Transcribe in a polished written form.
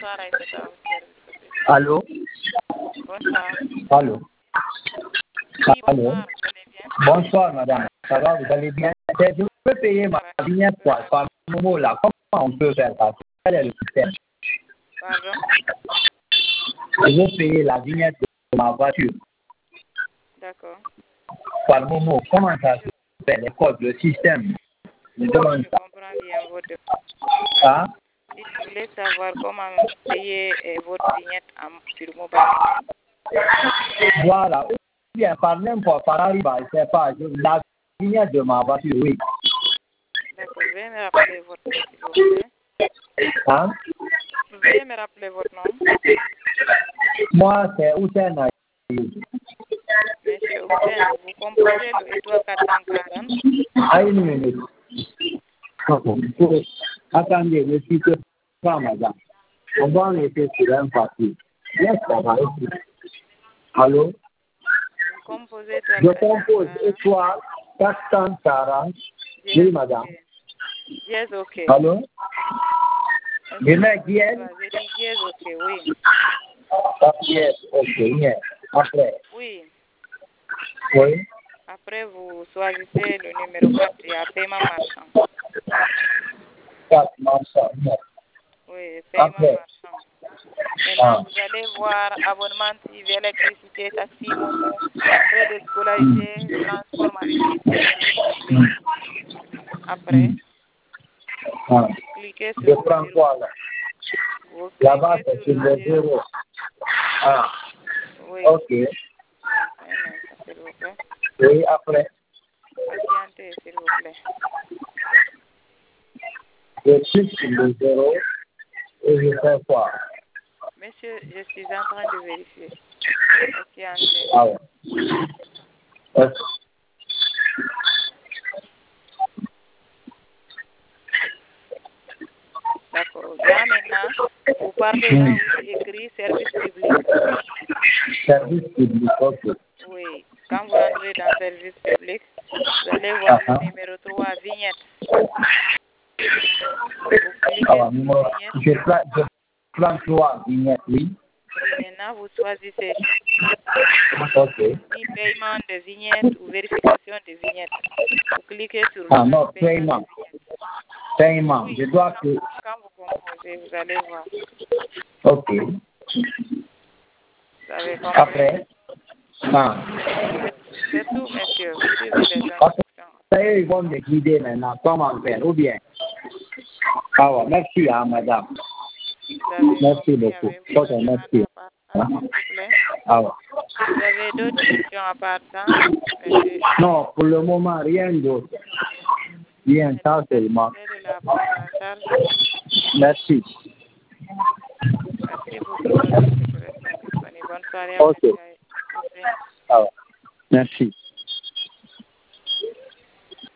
bonsoir Aïssata, au service. Allô? Bonsoir. Allô? Oui, Allô? bonsoir, vous allez bien? Bonsoir, madame. Ça va, vous allez bien? Je peux payer ma vignette par Momo là. Comment on peut faire ça? Quel est le système? Pardon? Je veux payer la vignette de ma voiture D'accord. par Momo. Comment ça se fait? Les codes, le système. Je demande Je ça. comprends bien votre demande. Hein? Si vous voulez savoir comment payer votre vignette sur mobile money, Voilà. Ou bien par n'importe par Arriba, je ne sais pas. La vignette de ma voiture, oui. d'accord. Veuillez me rappeler votre nom, s'il vous plaît. Hein? Veuillez me rappeler votre nom. Moi, c'est Hussein Aïe. Monsieur Hussein, vous composez le étoile 440. À une minute. Attendez, je suis que pas, madame. On va en laisser sur un papier. Yes, ça va aussi. Allô? Vous composez étoile Je 440. compose étoile 440. Oui, madame. Yes, ok. Allô? Je mets dièse. J'ai dit yes, ok, oui. Yes, ok, yes. Après. Oui. Oui. Après, vous choisissez le numéro 4, il y a paiement marchand. 4 marchand, yes. Oui, paiement Après. marchand. Maintenant, vous allez voir abonnement TV, électricité, taxi, momo, frais de scolarité, transport maritime et services publics. Après, cliquez Je sur le prends zéro. quoi là? Vous Là-bas, cliquez c'est sur sur le le zéro. zéro. Ah, Oui. ok. Un instant, s'il vous plaît. Oui, après. Patientez, s'il vous plaît. Je clique sur le zéro et je fais quoi? Monsieur, je suis en train de vérifier. Patientez. Ah ouais. Ok. D'accord. Là, maintenant, vous partez là où c'est écrit service public. Service public, ok. Oui. Quand vous rentrez dans service public, vous allez voir le numéro 3, vignette. Vous cliquez Alors, sur numéro, vignette. je prends 3 vignettes, oui. Et maintenant, vous choisissez Ok. si paiement de vignette ou vérification de vignette. Vous cliquez sur Ah le non, paiement paiement. de vignette. Paiement. Oui, Je dois que. quand vous composez, vous allez voir. Ok. Vous avez compris. Après. Ah. C'est tout, monsieur. Vous suivez les Parce instructions. que ils vont me guider maintenant comment faire, ou bien. Ah ouais, merci, hein, madame. Vous avez Merci compris beaucoup. avec vous Ok, la demande merci. à part ça, s'il vous plaît. Ah ouais. Vous avez d'autres questions à part ça, monsieur? Non, pour le moment, rien d'autre. Rien, ça seulement. De la prendre en charge. Merci. Merci beaucoup. Nous restons disponibles. Bonne soirée à Ok. monsieur. Ah ouais. Merci.